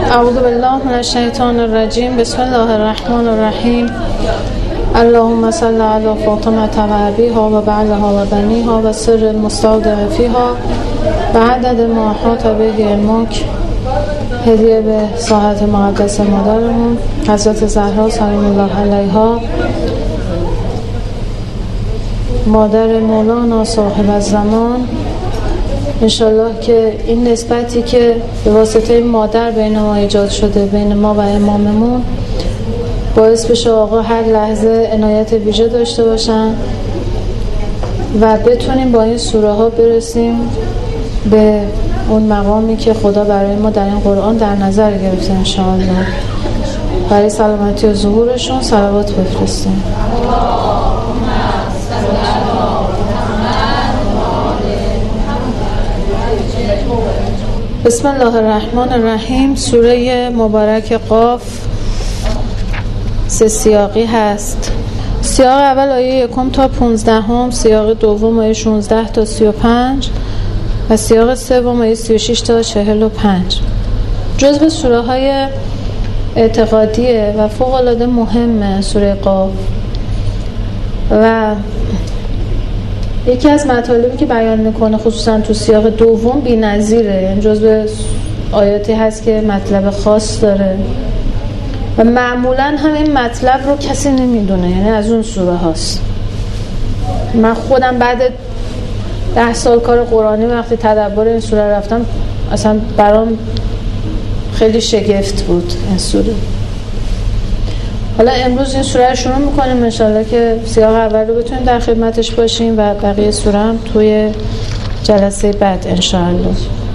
اعوذ بالله من الشیطان الرجیم. بسم الله الرحمن الرحیم. اللهم صل علی فاطمه و ابیها و بعلها و بنیها و سر المستودع فیها و عدد ما احاط به علمک. هدیه به ساحت مقدس مادرمون حضرت زهرا سلام الله علیها، مادر مولانا صاحب الزمان. انشالله که این نسبتی که به واسطه مادر بین ما ایجاد شده، بین ما و اماممون، باعث بشه آقا هر لحظه عنایت ویژه داشته باشن و بتونیم با این سوره ها برسیم به اون مقامی که خدا برای ما در این قرآن در نظر گرفته. انشاءالله برای سلامتی و ظهورشون صلوات بفرستیم. بسم الله الرحمن الرحیم. سوره مبارک قاف سه سیاقی هست. سیاق اول آیه 1 تا 15، سیاق دوم آیه 16 تا 35 و سیاق سوم آیه 36 تا 45. جزو سوره های اعتقادیه و فوق العاده مهمه سوره قاف و یکی از مطالبی که بیان میکنه خصوصا تو سیاق دوم بی‌نظیره. یعنی جزو آیاتی هست که مطلب خاص داره و معمولا هم این مطلب رو کسی نمیدونه، یعنی از اون سوره هاست. من خودم بعد 10 سال کار قرآنی وقتی تدبر این سوره رفتم، اصلا برام خیلی شگفت بود این سوره. حالا امروز این سوره رو شروع میکنیم، انشالله که سیاق اول رو بتونیم در خدمتش باشیم و بقیه سوره هم توی جلسه بعد انشالله.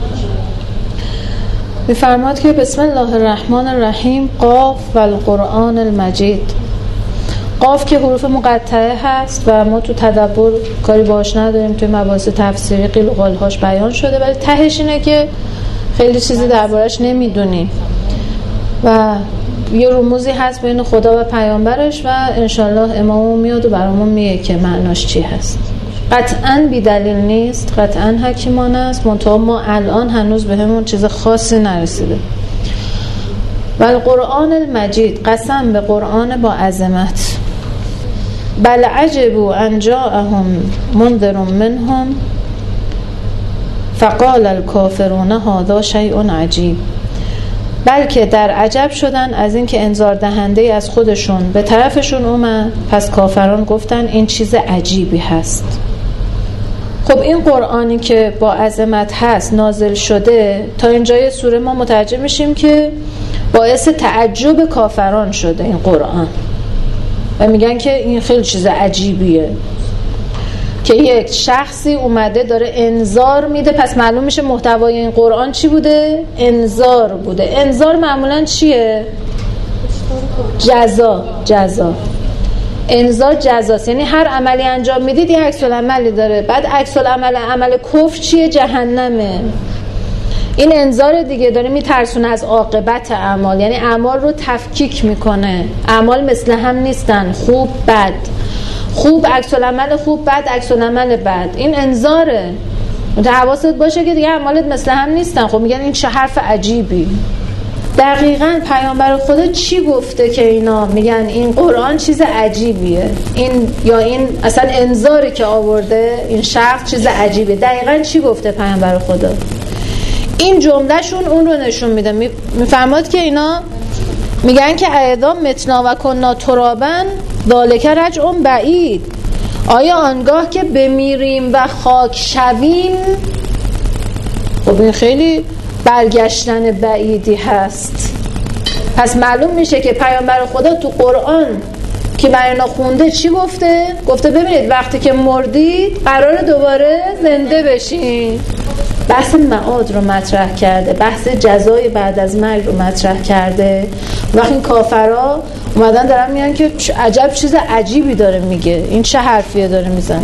میفرماد که بسم الله الرحمن الرحیم. قاف و القرآن المجید. قاف که حروف مقطعه هست و ما تو تدبر کاری باش نداریم، توی مباحث تفسیری قیل و قالهاش بیان شده، ولی تهش اینه که خیلی چیزی دربارش نمیدونیم و یه رموزی هست بین خدا و پیامبرش و انشالله امامون میاد و برامون میگه که معناش چی هست. قطعاً بی دلیل نیست، قطعاً حکیمانه است، منتها ما الان هنوز به همون چیز خاصی نرسیده. و القرآن المجید، قسم به قرآن با عظمت. بل عجبوا ان جاءهم منذر منهم فقال الکافرون هذا شیء عجیب. بلکه در عجب شدن از این که انذار دهنده از خودشون به طرفشون اومد، پس کافران گفتن این چیز عجیبی هست. خب این قرآنی که با عظمت هست نازل شده، تا اینجای سوره ما متوجه میشیم که باعث تعجب کافران شده این قرآن و میگن که این خیلی چیز عجیبیه که یک شخصی اومده داره انذار میده. پس معلوم میشه محتوای این قرآن چی بوده؟ انذار بوده. انذار معمولا چیه؟ جزا. انذار جزاست، یعنی هر عملی انجام میدید یه عکس العملی داره. بعد عکس العمل عمل کفر چیه؟ جهنمه. این انذار دیگه داره میترسونه از عاقبت اعمال، یعنی اعمال رو تفکیک میکنه. اعمال مثل هم نیستن، خوب بد، خوب عکس العمل خوب، بد عکس العمل بد. این انذاره. حواست باشه که دیگه اعمالت مثل هم نیستن. خب میگن این چه حرف عجیبی. دقیقاً پیامبر خدا چی گفته که اینا میگن این قرآن چیز عجیبیه؟ این یا این اصلا انذاری که آورده این شخص چیز عجیبه. دقیقاً چی گفته پیامبر خدا؟ این جملهشون اون رو نشون میده. میفرماد که اینا میگن که اذا متنا و کنا ترابا ذالک رجع بعید. آیا آنگاه که بمیریم و خاک شویم؟ خب این خیلی برگشتن بعیدی هست. پس معلوم میشه که پیامبر خدا تو قرآن که برای اینا خونده چی گفته؟ گفته ببینید وقتی که مردید قراره دوباره زنده بشین. بحث معاد رو مطرح کرده، بحث جزای بعد از مرگ رو مطرح کرده. وقتی این کافرها اومدن دارن میگن که عجب چیز عجیبی داره میگه، این چه حرفیه داره میزنه.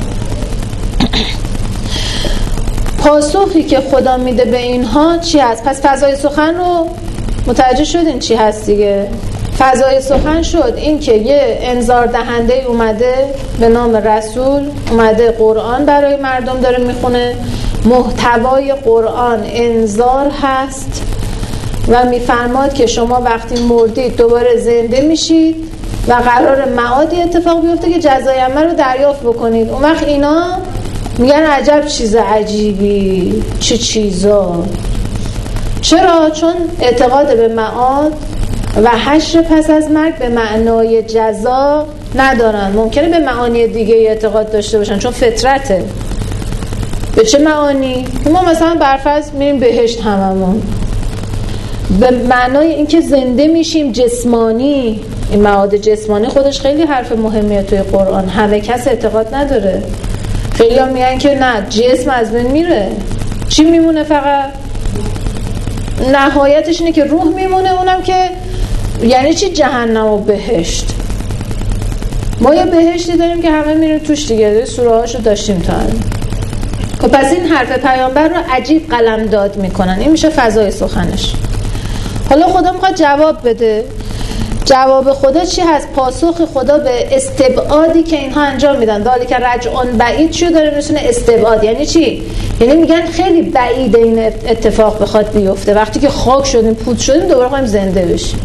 پاسخی که خدا میده به اینها چی هست؟ پس فضای سخن رو متوجه شدین چی هست دیگه. فضای سخن شد این که یه انذار دهنده اومده به نام رسول، اومده قرآن برای مردم داره میخونه. محتوای قرآن انذار هست و میفرماد که شما وقتی مردید دوباره زنده میشید و قرار معادی اتفاق بیفته که جزای عمل رو دریافت بکنید. اون وقت اینا میگن عجب چیز عجیبی، چه چیزا. چرا؟ چون اعتقاد به معاد و حشر پس از مرگ به معنای جزا ندارن. ممکنه به معانی دیگه اعتقاد داشته باشن چون فطرته. به چه معانی؟ ما مثلا برفرض میریم بهشت هممون، به معنای اینکه زنده میشیم جسمانی. این معاد جسمانی خودش خیلی حرف مهمیه توی قرآن، همه کس اعتقاد نداره. خیلی هم میگن که نه، جسم از بین میره، چی میمونه؟ فقط نهایتش اینه که روح میمونه. اونم که یعنی چی جهنم و بهشت؟ ما یه بهشتی داریم که همه میریم توش دیگه، سوره هاشو داشتیم تا الان. خب پس این حرف پیامبر رو عجیب قلمداد میکنن، این میشه فضای سخنش. حالا خدا میخواد جواب بده. جواب خدا چی هست؟ پاسخ خدا به استبعادی که اینها انجام میدن. دالی که رجعون بعید چیو داره میشونه استبعاد. یعنی چی؟ یعنی میگن خیلی بعیده این اتفاق بخواد بیفته، وقتی که خاک شدیم پود شدیم دوباره خواهیم زنده بشیم.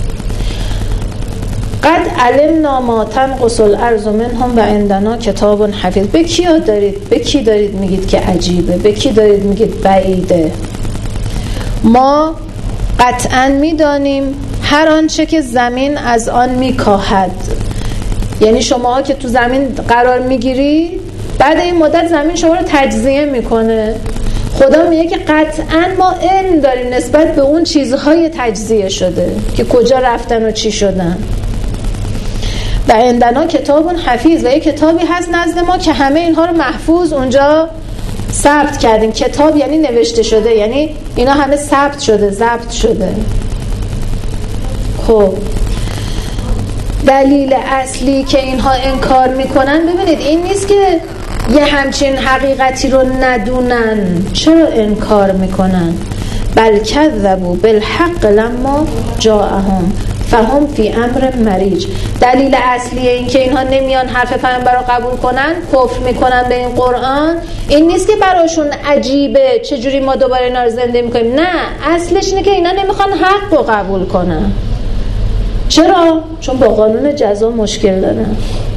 قد علمنا ما تنقص الارض منهم و عندنا کتاب حفیظ. به کی دارید میگید که عجیبه؟ به کی دارید میگید بعیده؟ ما قطعا میدانیم هر آنچه که زمین از آن میکاهد. یعنی شما که تو زمین قرار میگیری، بعد این مدت زمین شما رو تجزیه میکنه. خدا میگه که قطعا ما علم داریم نسبت به اون چیزهای تجزیه شده که کجا رفتن و چی شدن. و عندنا کتاب حفیظ، و یک کتابی هست نزد ما که همه اینها رو محفوظ اونجا ثبت کردیم. کتاب یعنی نوشته شده، یعنی اینا همه ثبت شده، ضبط شده. خب دلیل اصلی که اینها انکار میکنن، ببینید این نیست که یه همچین حقیقتی رو ندونن. چرا انکار میکنن؟ بل کذبوا بالحق لما جاءهم فهم فی امر مریج. دلیل اصلی این که اینها نمیان حرف پیامبر رو قبول کنن، کفر میکنن به این قرآن، این نیست که براشون عجیبه چجوری ما دوباره اینا رو زنده میکنیم. نه، اصلش اینه که اینا نمیخوان حق رو قبول کنن. چرا؟ چون با قانون جزا مشکل دارن.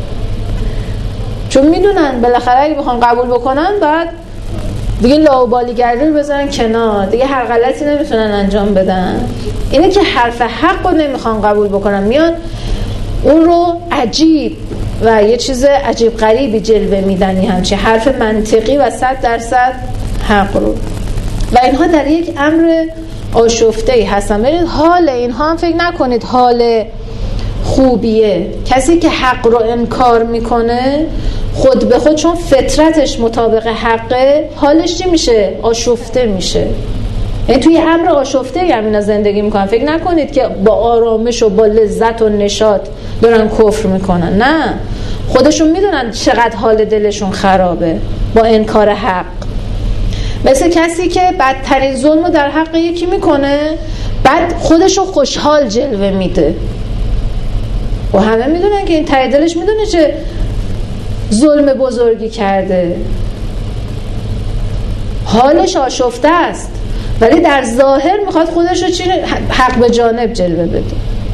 چون میدونن بالاخره اگه بخوان قبول بکنن بعد دیگه لاابالیگری رو بذارن کنار، دیگه هر غلطی نمیتونن انجام بدن. اینه که حرف حق رو نمیخوان قبول بکنن، میان اون رو عجیب و یه چیز عجیب غریبی جلوه میدن، همچی حرف منطقی و 100% حق رو. و اینها در یک امر آشفته‌ای هستن. ببینید حال اینها هم فکر نکنید حال خوبیه. کسی که حق رو انکار میکنه خود به خود، چون فطرتش مطابق حقه، حالش چی میشه؟ آشفته میشه. یعنی توی امر آشفته هم اینا زندگی میکنن. فکر نکنید که با آرامش و با لذت و نشاط دارن کفر میکنن. نه، خودشون میدونن چقدر حال دلشون خرابه با انکار حق. مثل کسی که بدترین ظلم رو در حق یکی میکنه، بعد خودشو خوشحال جلوه میده و همه میدونن که این ته دلش میدونه چه ظلم بزرگی کرده، حالش آشفته است، ولی در ظاهر میخواد خودش رو حق به جانب جلوه بده.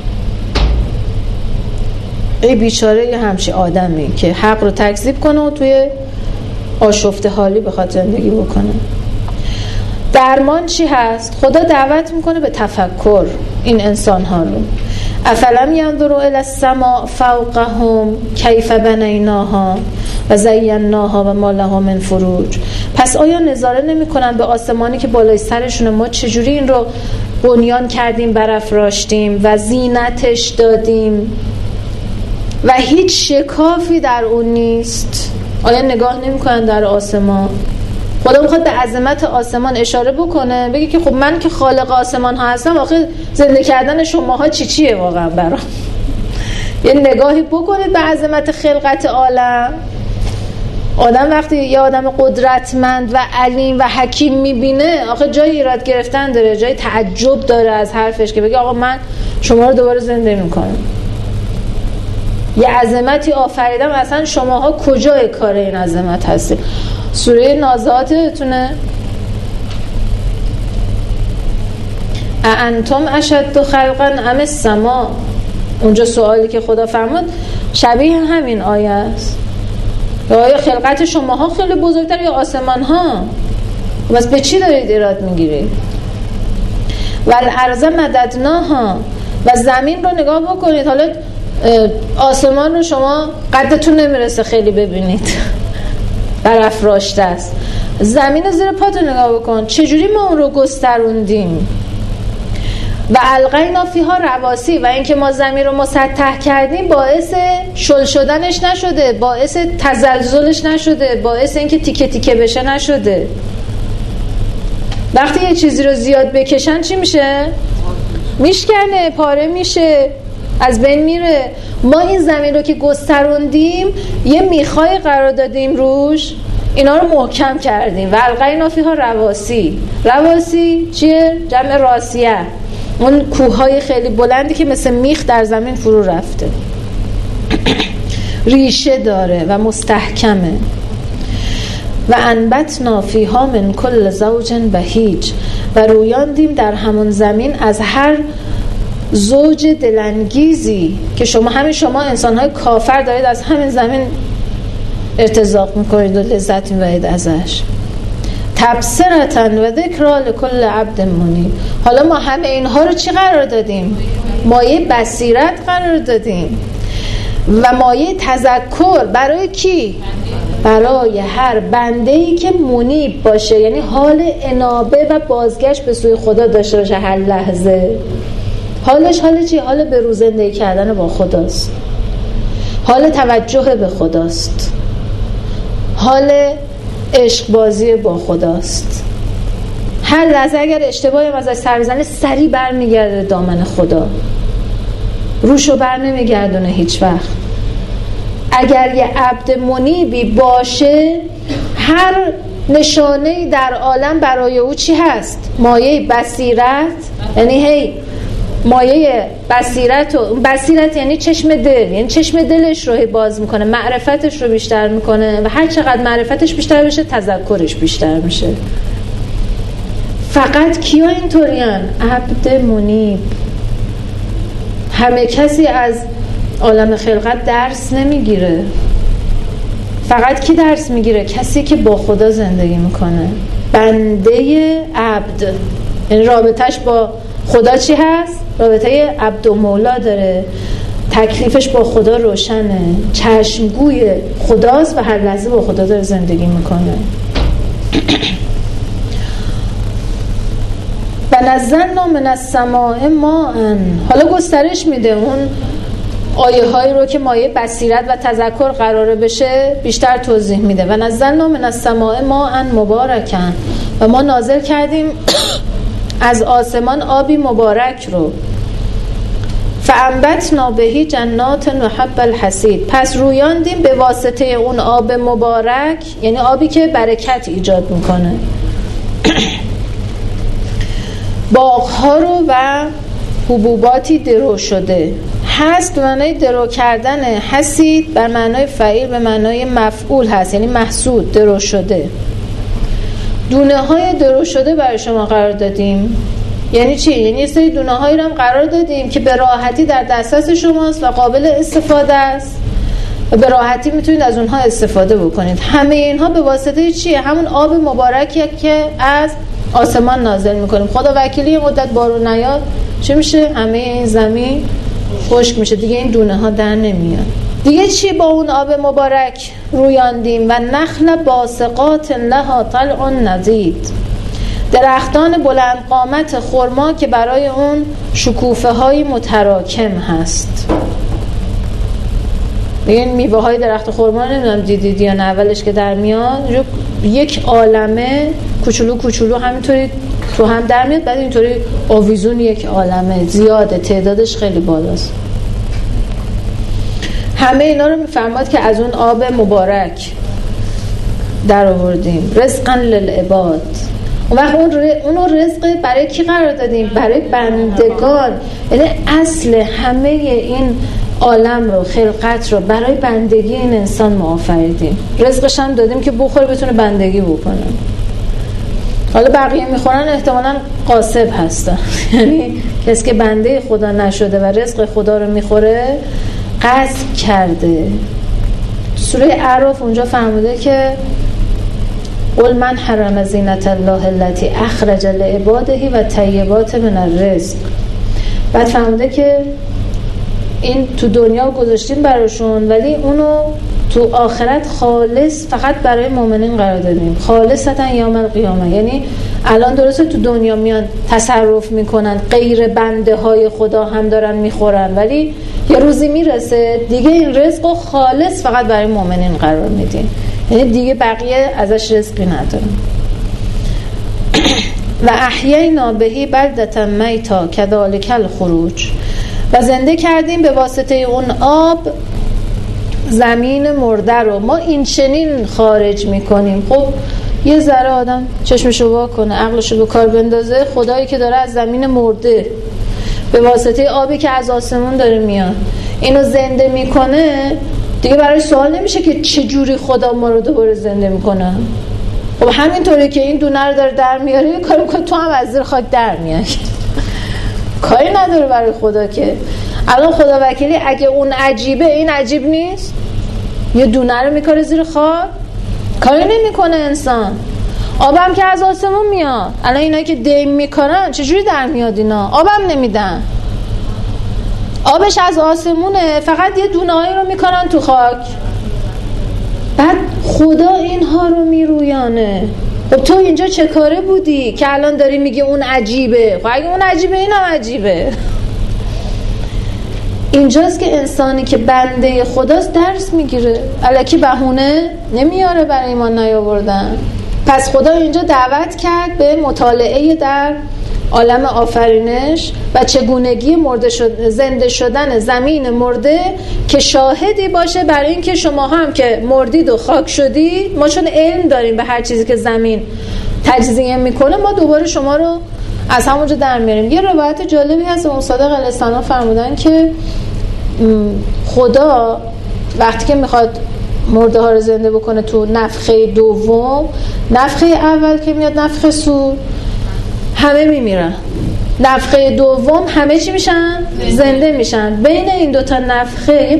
ای بیچاره یه همچی آدمی که حق رو تکذیب کنه و توی آشفته حالی بخواد زندگی بکنه. درمان چی هست؟ خدا دعوت میکنه به تفکر این انسان ها رو. افلم ينظروا الى السماء فوقهم کیف بنیناها و زیناها و ما لها من فروج. پس آیا نظاره نمیکنن به آسمانی که بالای سرشونه ما چجوری این رو بنیان کردیم، برافراشتیم و زینتش دادیم و هیچ شکافی در اون نیست؟ آیا نگاه نمیکنن در آسمان؟ خدا میخواد به عظمت آسمان اشاره بکنه، بگه که خب من که خالق آسمان ها هستم، آخه زنده کردن شماها چیه واقعا برام؟ یه نگاهی بکنید به عظمت خلقت عالم. آدم وقتی یه آدم قدرتمند و علیم و حکیم میبینه، آخه جای ایراد گرفتن داره، جای تعجب داره از حرفش که بگه آقا من شما رو دوباره زنده میکنم، یه عظمتی آفریدم، اصلا شماها کجای کار این عظمت هستید؟ سوره نازعاتتونه اانتم اشد خلقا ام السما. اونجا سوالی که خدا فرمود شبیه همین آیه است. آیا خلقت شماها خیلی بزرگتر یا آسمان ها؟ بس به چی دارید ایراد میگیرید؟ و الارض مددناها، و زمین رو نگاه بکنید. حالا آسمان رو شما قدتون نمیرسه خیلی ببینید، برافراشته است. زمین رو زیر پاتو نگاه بکن، چجوری ما اون رو گستروندیم. و القینا فیها رواسی، و اینکه ما زمین رو مسطح کردیم باعث شل شدنش نشده، باعث تزلزلش نشده، باعث اینکه تیکه تیکه بشه نشده. وقتی یه چیزی رو زیاد بکشن چی میشه؟ میشکنه، پاره میشه، از بین میره. ما این زمین رو که گستروندیم یه میخای قرار دادیم روش، اینا رو محکم کردیم. و القینا فیها رواسی. رواسی چیه؟ جمع راسیه، اون کوههای خیلی بلندی که مثل میخ در زمین فرو رفته، ریشه داره و مستحکمه. و انبتنا فیها من کل زوج بهیج، و رویاندیم در همون زمین از هر زوج دلانگیزی که شما انسان‌های کافر دارید از همین زمین ارتزاق میکنید و لذت میبرید ازش. تبصرة و ذکرا لکل عبد منیب. حالا ما همه اینها رو چی قرار دادیم؟ مایه بصیرت قرار دادیم و مایه تذکر. برای کی؟ برای هر بنده‌ای که منیب باشه، یعنی حال انابه و بازگشت به سوی خدا داشته باشه هر لحظه. حالش حال چی؟ حال به رو زندگی کردن با خداست، حال توجه به خداست، حال عشق بازی با خداست. هر لحظه اگر اشتباهی ازش سر بزنه سریع برمیگرده دامن خدا، روشو بر نمیگردونه هیچ وقت. اگر یه عبد منیبی باشه هر نشانه‌ای در عالم برای او چی هست؟ مایه بصیرت، یعنی هی مایه بصیرت، و بصیرت یعنی چشم دل، یعنی چشم دلش رو باز میکنه، معرفتش رو بیشتر میکنه و هر چقدر معرفتش بیشتر بشه تذکرش بیشتر میشه. فقط کیا اینطورین؟ عبد منیب. همه کسی از عالم خلقت درس نمیگیره. فقط کی درس میگیره؟ کسی که با خدا زندگی میکنه، بنده عبد. یعنی رابطش با خدا چی هست؟ رابطه عبد و مولا داره، تکلیفش با خدا روشنه، چشمگوی خداست و هر لحظه با خدا داره زندگی میکنه. و نزلنا من السماء ماء. حالا گسترش میده اون آیه هایی رو که مایه بصیرت و تذکر قراره بشه، بیشتر توضیح میده. و نزلنا من السماء ماء مبارکا، و ما نازل کردیم از آسمان آبی مبارک رو. فانبتنا به جنات و حب الحصید. پس رویاندیم به واسطه اون آب مبارک، یعنی آبی که برکت ایجاد میکنه، باغ‌ها رو و حبوباتی درو شده. حصد به معنای درو کردن، حصید بر معنای فعیل به معنای مفعول هست، یعنی محصود، درو شده. دونه های درو شده برای شما قرار دادیم. یعنی چی؟ یعنی یه سری دونه هایی رو هم قرار دادیم که به راحتی در دسترس شماست و قابل استفاده است و به راحتی میتونید از اونها استفاده بکنید. همه اینها به واسطه چیه؟ همون آب مبارکیه که از آسمان نازل میکنیم. خدا وکیلی یه مدت بارون نیاد چه میشه؟ همه این زمین خشک میشه دیگه، این دونه ها در نمیاد. دیگه چی با اون آب مبارک رویاندیم؟ و نخل باسقات لها طلع نضید. درختان بلند قامت خرما که برای اون شکوفه های متراکم هست. این میوه های درخت خرما نمیدونم دیدید یا نه، اولش که در میاد یک عالمه کوچولو کوچولو همینطوری تو هم در میاد، بعد اینطوری آویزون یک عالمه زیاده، تعدادش خیلی بالاست. همه اینا رو میفرماد که از اون آب مبارک در آوردیم. رزقا للعباد. اون وقت اونو رزق برای کی قرار دادیم؟ برای بندگان. یعنی اصل همه این عالم رو، خلقت رو برای بندگی این انسان ما آفریدیم. رزقش هم دادیم که بخوره بتونه بندگی بکنه. حالا بقیه میخورن احتمالاً غاصب هستن، یعنی کسی که بنده خدا نشده و رزق خدا رو میخوره غصب کرده. سوره اعراف اونجا فرموده که قل من حرم زینت الله التي اخرج لعباده و طیبات من الرزق. بعد فرموده که این تو دنیا گذاشتیم براشون ولی اونو تو آخرت خالص فقط برای مؤمنین قرار دادیم، خالصتا یوم القیامه. یعنی الان درسته تو دنیا میان تصرف میکنن، غیر بنده های خدا هم دارن میخورن، ولی یه روزی میرسه دیگه این رزقو خالص فقط برای مؤمنین قرار میدیم، یعنی دیگه بقیه ازش رزقی ندارن. و احیینا بهی بلدة میتا کذالک الخروج، و زنده کردیم به واسطه اون آب زمین مرده رو، ما این چنین خارج میکنیم. خب یه ذره آدم چشمشو وا کنه، عقلشو به کار بندازه، خدایی که داره از زمین مرده به واسطه آبی که از آسمون داره میاد اینو زنده میکنه، دیگه براش سوال نمیشه که چجوری خدا ما رو دوباره زنده میکنه. خب همینطوری که این دونه رو داره در میاره یه کار میکنه تو هم از زیر خاک در میاری، کاری نداره برای خدا که. الان خدا وکیلی اگه اون عجیبه این عجیب نیست؟ یه دونه رو میکاره زیر خاک، کاری نمیکنه انسان. آبم که از آسمون میاد، الان اینایی که دیم میکنن چجوری در میاد؟ اینا آبم نمیدن، آبش از آسمونه، فقط یه دونه‌ای رو میکنن تو خاک. بعد خدا اینها رو میرویانه. خب تو اینجا چه کاره بودی که الان داری میگی اون عجیبه؟ خب اگه اون عجیبه اینم عجیبه. اینجاست که انسانی که بنده خداست درس میگیره، الکی بهونه نمیاره برای ایمان نیاوردن. پس خدا اینجا دعوت کرد به مطالعه در عالم آفرینش و چگونگی زنده شدن زمین مرده که شاهدی باشه برای اینکه شما هم که مردید و خاک شدید، ما چون علم داریم به هر چیزی که زمین تجزیه میکنه، ما دوباره شما رو از همونجا در میاریم. یه روایت جالبی هست، امام صادق علیه السلام فرمودن که خدا وقتی که میخواد مرده ها رو زنده بکنه تو نفخه دوم، نفخه اول که میاد نفخه صور همه میمیرن، نفخه دوم همه چی میشن؟ زنده میشن. بین این دوتا نفخه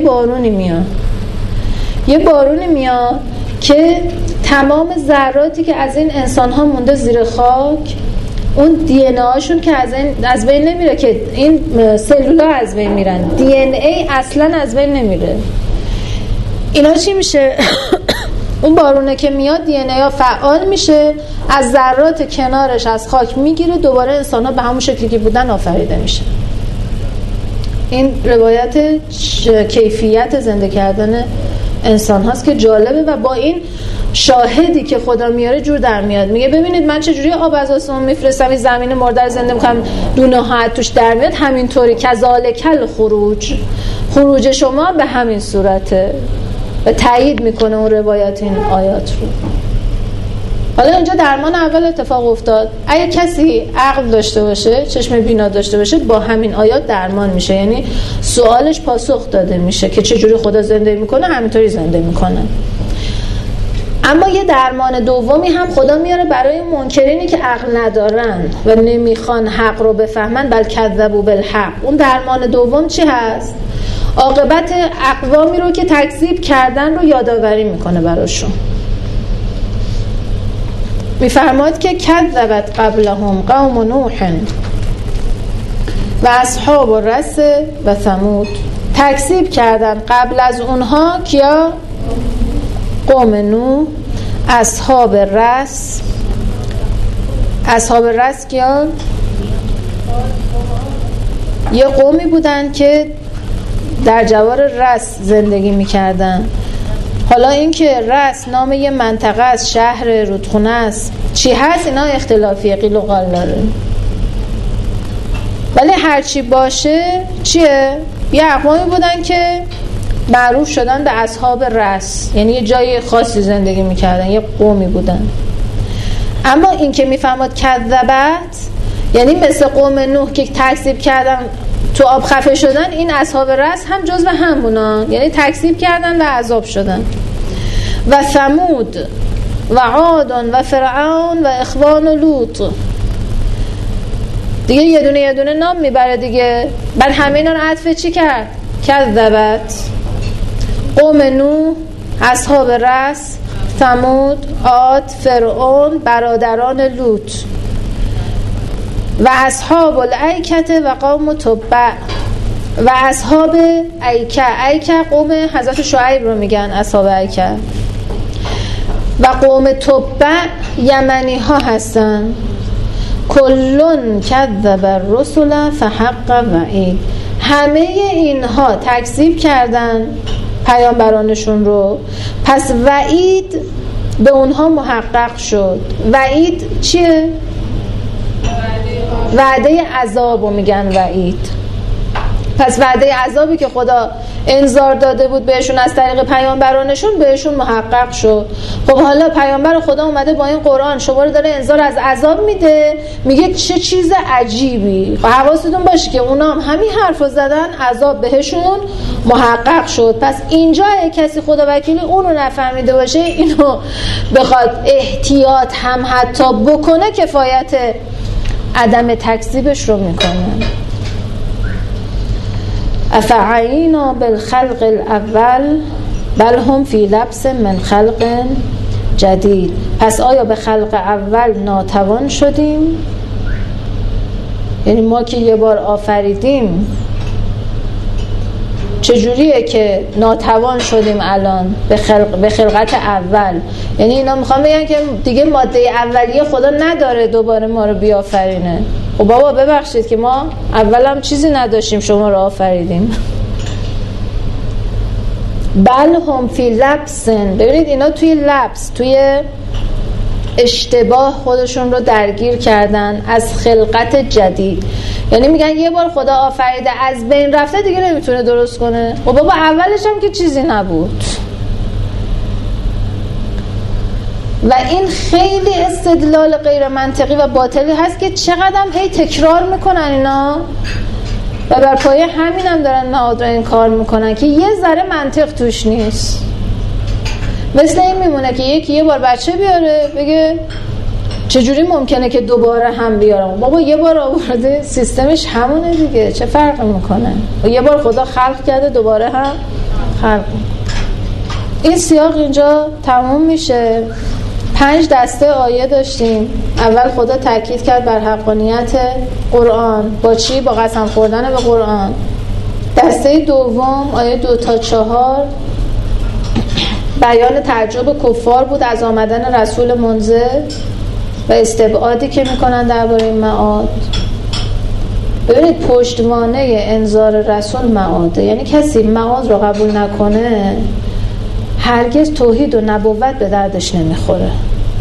یه بارونی میاد که تمام ذراتی که از این انسان ها مونده زیر خاک، اون دی ان هاشون که از بین نمیره، که این سلولا از بین میرن، دی ان ای اصلا از بین نمیره. اینا چی میشه؟ اون بارونه که میاد دی ان ای ها فعال میشه، از ذرات کنارش از خاک میگیره، دوباره انسان ها به همون شکلی که بودن آفریده میشه. این روایت کیفیت زنده کردن انسان هاست که جالبه و با این شاهدی که خدا میاره جور در میاد. میگه ببینید من چجوری آب از آسمون میفرستم، این زمین مرده رو زنده میکنم، دونه ها توش در میاد، همینطوری کذالک خروج شما به همین صورته. و تایید میکنه اون روایت این آیات رو. حالا اینجا درمان اول اتفاق افتاد. اگه کسی عقل داشته باشه، چشم بینا داشته باشه، با همین آیات درمان میشه، یعنی سوالش پاسخ داده میشه که چجوری خدا زنده میکنه، همینطوری زنده میکنه. اما یه درمان دومی هم خدا میاره برای منکرینی که عقل ندارن و نمیخوان حق رو بفهمن، بل کذبوا بالحق. اون درمان دوم چی هست؟ عاقبت اقوامی رو که تکذیب کردن رو یادآوری میکنه براشون. میفرماد که کذبت قبلهم قوم نوح و اصحاب الرس و ثمود. تکذیب کردن قبل از اونها کیا؟ قوم نوح، اصحاب الرس. اصحاب الرس کیا؟ یه قومی بودن که در جوار رس زندگی میکردن. حالا این که رس نام یه منطقه از شهر رودخونه است، چی هست اینا اختلافیه، قیل و قال داره، ولی هرچی باشه چیه؟ یه اقوامی بودن که معروف شدن به اصحاب رس، یعنی یه جای خاصی زندگی میکردن، یه قومی بودن. اما این که میفهمد کذبت، یعنی مثل قوم نوح که تکذیب کردن تو آب خفه شدن، این اصحاب رس هم جزو همونان، یعنی تکذیب کردن و عذاب شدن. و ثمود و عاد و فرعون و اخوان لوط. دیگه یه دونه نام میبره دیگه. بعد همه اینا رو عطف چی کرد؟ کذبت، قوم نوح، اصحاب رس، ثمود، عاد، فرعون، برادران لوط و اصحاب الایکه و قوم تبع و اصحاب ایکه قوم حضرت شعیب رو میگن اصحاب ایکه و قوم تبع یمنی ها هستن. کلون کذب الرسل فحق وعید. همه اینها تکذیب کردن پیامبرانشون رو، پس وعید به اونها محقق شد. وعید چیه؟ وعده عذاب رو میگن وعید. پس وعده عذابی که خدا انذار داده بود بهشون از طریق پیامبرانشون بهشون محقق شد. خب حالا پیامبر خدا اومده با این قرآن شما رو داره انذار از عذاب میده، میگه چه چیز عجیبی. خب حواستون باشه که اونا هم همین حرفو زدن، عذاب بهشون محقق شد. پس اینجا کسی خدا وکیلی اون رو نفهمیده باشه، اینو بخواد احتیاط هم حتی بکنه کفایت عدم تکذیبش رو میکنه. افعینا بالخلق الاول بل هم فی لبس من خلق جدید. پس آیا به خلق اول ناتوان شدیم؟ یعنی ما که یه بار آفریدیم چجوریه که ناتوان شدیم الان به خلقت اول؟ یعنی اینا میخوام بگن که دیگه ماده اولیه خدا نداره دوباره ما رو بیافرینه. خب بابا ببخشید که ما اول هم چیزی نداشتیم شما رو آفریدیم. بل هم فی لبسن. ببینید اینا توی لبس، توی اشتباه خودشون رو درگیر کردن از خلقت جدید. یعنی میگن یه بار خدا آفریده از بین رفته دیگه نمیتونه درست کنه. خب بابا اولش هم که چیزی نبود. و این خیلی استدلال غیر منطقی و باطلی هست که چقدر هی تکرار میکنن اینا و بر پایه همین هم دارن معاد را این کار میکنن که یه ذره منطق توش نیست. مثل این میمونه که یکی یه بار بچه بیاره بگه چجوری ممکنه که دوباره هم بیارم؟ بابا یه بار آورده سیستمش همونه دیگه، چه فرق میکنه؟ و یه بار خدا خلق کرده دوباره هم خلق. این سیاق اینجا تموم میشه. 5 دسته آیه داشتیم. اول خدا تاکید کرد بر حقانیت قرآن. با چی؟ با قسم خوردن به قرآن. دسته دوم آیه 2 تا 4 بیان تعجب کفار بود از آمدن رسول منذر و استبعادی که میکنن درباره این معاد. ببینید پشتوانه انذار رسول معاده. یعنی کسی معاد رو قبول نکنه هرگز توحید و نبوت به دردش نمیخوره.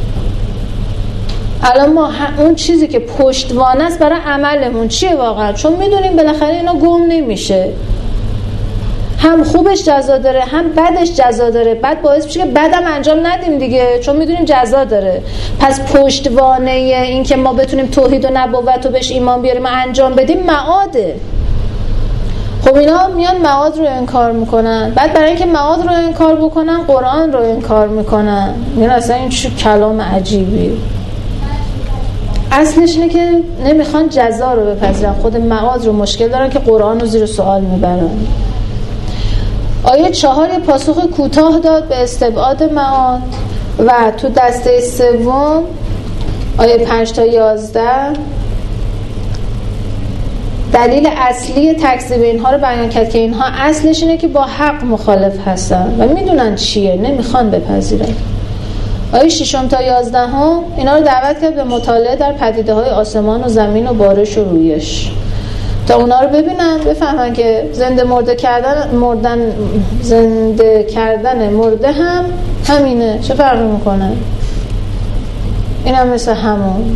الان ما اون چیزی که پشتوانه است برای عملمون چیه واقعا؟ چون میدونیم بالاخره اینا گم نمیشه. هم خوبش جزا داره هم بدش جزا داره. بعد باعث میشه که بدم انجام ندیم دیگه، چون میدونیم جزا داره. پس پشتوانه این که ما بتونیم توحید و نبوت رو بهش ایمان بیاریم و انجام بدیم معاده. خب اینا میان معاد رو انکار میکنن. بعد برای اینکه معاد رو انکار بکنن قرآن رو انکار میکنن. یعنی اصلا این چه کلام عجیبی. اصلش اینه که نمیخوان جزا رو بپذیرن، خود معاد رو مشکل دارن که قرآن رو زیر سوال میبرن. آیه 4 یه پاسخ کوتاه داد به استبعاد معاد و تو دسته سوم آیه 5 تا 11 دلیل اصلی تکذیب اینها رو بیان کرد که اینها اصلش اینه که با حق مخالف هستن و میدونن چیه، نمیخوان بپذیرن. آیه 6 تا 11 اینا رو دعوت کرد به مطالعه در پدیده‌های آسمان و زمین و بارش و رویش تا اونا رو ببینن بفهمن که زنده کردن مرده هم همینه، چه فرقی میکنه؟ این هم مثل همون.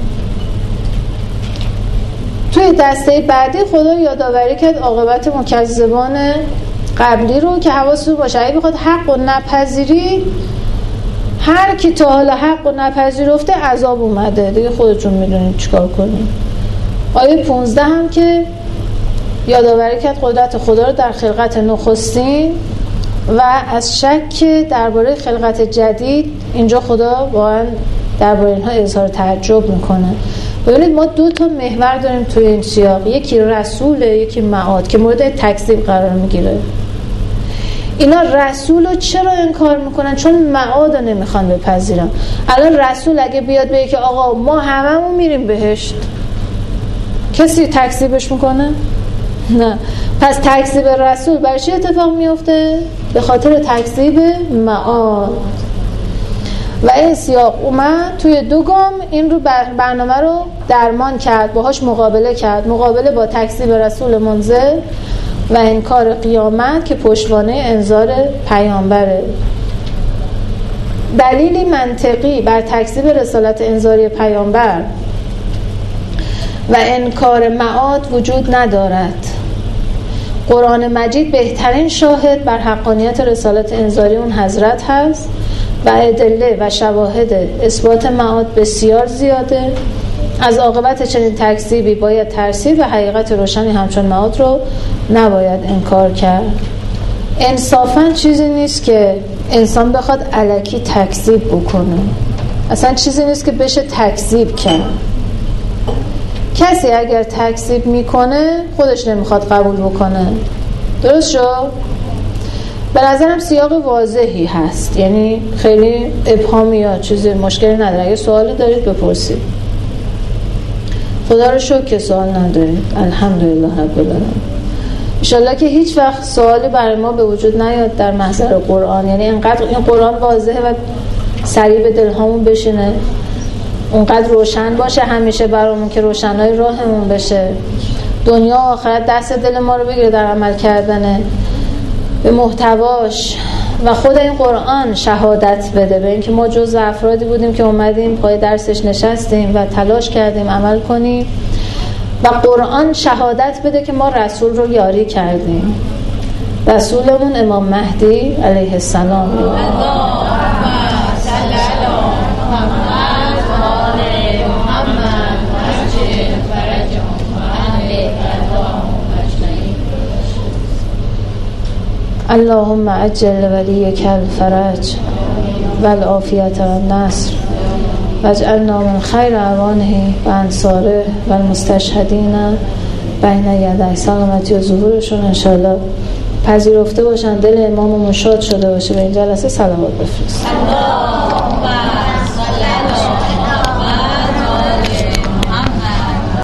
توی دسته بعدی خدا یادآوری کرد عاقبت مکذبان قبلی رو که حواستون باشه اگه بخواد حق و نپذیری، هر کی تا حالا حق و نپذیرفته عذاب اومده دیگه، خودتون میدونید چیکار کنید. آیه 15 هم که یادآوری کرد قدرت خدا رو در خلقت نخستین و از شک درباره خلقت جدید اینجا خدا واقعا درباره اینها اظهار تعجب میکنه. ببینید ما 2 تا محور داریم توی این سیاق، یکی رسول، یکی معاد که مورد تکذیب قرار میگیره. اینا رسول رو چرا انکار میکنن؟ چون معاد رو نمیخوان بپذیرن. الان رسول اگه بیاد بگه که آقا ما هممون میریم بهشت، کسی تکذیبش میکنه؟ نه. پس تکذیب رسول برای چی اتفاق میفته؟ به خاطر تکذیب معاد. و این سیاق اومد توی 2 گام این رو برنامه رو درمان کرد، باهاش مقابله کرد، مقابله با تکذیب رسول منزل و انکار قیامت که پشتوانه انذار پیامبره. دلیلی منطقی بر تکذیب رسالت انذاری پیامبر و انکار معاد وجود ندارد. قرآن مجید بهترین شاهد بر حقانیت رسالت انذاری اون حضرت هست و ادله و شواهد اثبات معاد بسیار زیاده. از عاقبت چنین تکذیبی باید ترسید و حقیقت روشنی همچون معاد رو نباید انکار کرد. انصافاً چیزی نیست که انسان بخواد الکی تکذیب بکنه، اصلا چیزی نیست که بشه تکذیب کرد. کسی اگر تکذیب میکنه خودش نمیخواد قبول بکنه. درست شد؟ به نظرم سیاق واضحی هست، یعنی خیلی ابهامی یا چیزی مشکلی نداره. اگه سوالی دارید بپرسید. خدا رو شکر که سوال ندارید. الحمدلله رب العالمین. انشالله که هیچ وقت سوالی برای ما به وجود نیاد در محضر قرآن، یعنی اینقدر این قرآن واضحه و سریع به دلهامون بشینه، اونقدر روشن باشه همیشه برامون که روشنای راهمون بشه، دنیا و آخرت دست دل ما رو بگیره در عمل کردن به محتواش و خود این قرآن شهادت بده به اینکه ما جزو افرادی بودیم که اومدیم پای درسش نشستیم و تلاش کردیم عمل کنیم و قرآن شهادت بده که ما رسول رو یاری کردیم. رسولمون امام مهدی علیه السلام. اللهم عجل ولیک الفرج والعافیت والنصر واجعلنا من خیر اعوانه و انصاره و المستشهدین بین یدی. سلامتی و ظهورشون انشاءالله پذیرفته باشن، دل اماممون شاد شده باشه. به این جلسه صلوات بفرست.